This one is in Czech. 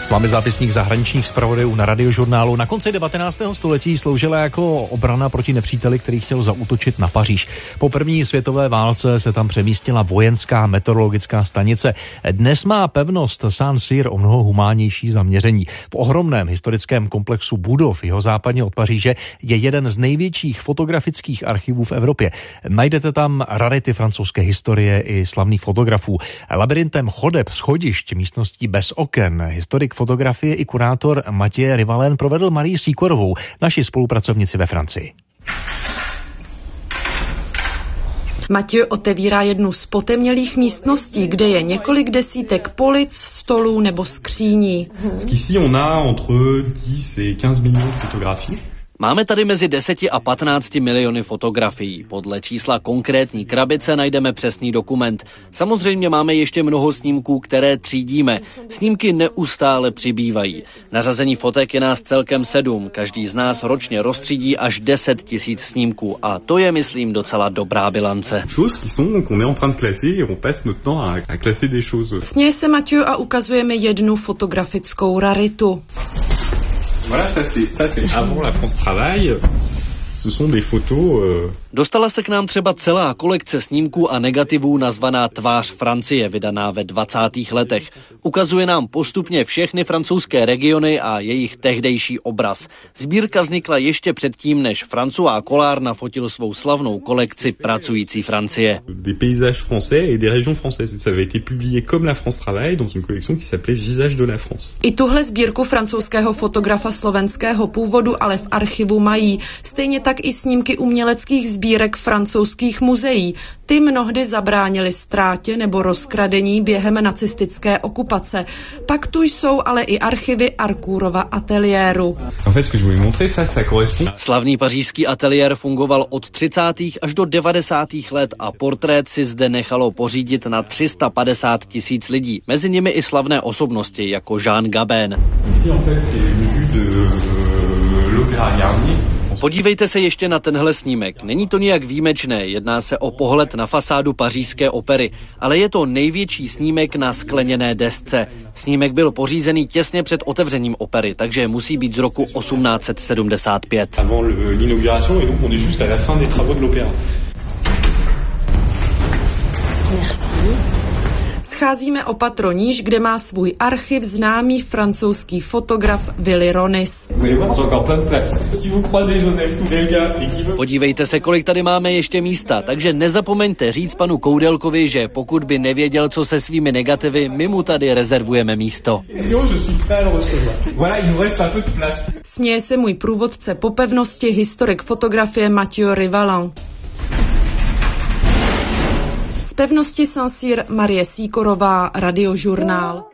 S vámi zápisník zahraničních zpravodajů na Radiožurnálu. Na konci 19. století sloužila jako obrana proti nepříteli, který chtěl zaútočit na Paříž. Po první světové válce se tam přemístila vojenská meteorologická stanice. Dnes má pevnost Saint-Cyr o mnoho humánnější zaměření. V ohromném historickém komplexu budov jihozápadně od Paříže je jeden z největších fotografických archivů v Evropě. Najdete tam rarity francouzské historie i slavných fotografů. Labirintem chodeb, schodišť, místností bez oken, historik fotografie i kurátor Matěj Rivalen provedl Marii Sýkorovou, naši spolupracovnici ve Francii. Matěj otevírá jednu z potemnělých místností, kde je několik desítek polic, stolů nebo skříní. Ici on a entre 10 et 15 millions de photographies. Máme tady mezi 10 a 15 miliony fotografií. Podle čísla konkrétní krabice najdeme přesný dokument. Samozřejmě máme ještě mnoho snímků, které třídíme. Snímky neustále přibývají. Na řazení fotek je nás celkem 7. Každý z nás ročně roztřídí až 10 000 snímků. A to je, myslím, docela dobrá bilance. Směje se Matěj a ukazujeme jednu fotografickou raritu. Voilà, ça c'est avant la France Travail. Ce sont des photos. Dostala se k nám třeba celá kolekce snímků a negativů nazvaná Tvář Francie, vydaná ve 20. letech. Ukazuje nám postupně všechny francouzské regiony a jejich tehdejší obraz. Sbírka vznikla ještě předtím, než François Collard nafotil svou slavnou kolekci Pracující Francie. Des paysages français et des régions françaises. Ça avait été publié comme la France Travail dans une collection qui s'appelait Visage de la France. I tuhle sbírku francouzského fotografa slovenského původu ale v archivu mají. Stejně tak i snímky uměleckých sbírek francouzských muzeí. Ty mnohdy zabránily ztrátě nebo rozkradení během nacistické okupace. Pak tu jsou ale i archivy Harcourtova ateliéru. Slavný pařížský ateliér fungoval od 30. až do 90. let a portrét si zde nechalo pořídit na 350 000 lidí. Mezi nimi i slavné osobnosti jako Jean Gabin. Podívejte se ještě na tenhle snímek. Není to nijak výjimečné, jedná se o pohled na fasádu pařížské opery, ale je to největší snímek na skleněné desce. Snímek byl pořízený těsně před otevřením opery, takže musí být z roku 1875. Scházíme o patro níž, kde má svůj archiv známý francouzský fotograf Willy Ronis. Podívejte se, kolik tady máme ještě místa, takže nezapomeňte říct panu Koudelkovi, že pokud by nevěděl, co se svými negativy, my mu tady rezervujeme místo. Směje se můj průvodce po pevnosti, historik fotografie Matěj Rivalen. Z pevnosti Saint-Cyr Marie Sýkorová, Radiožurnál.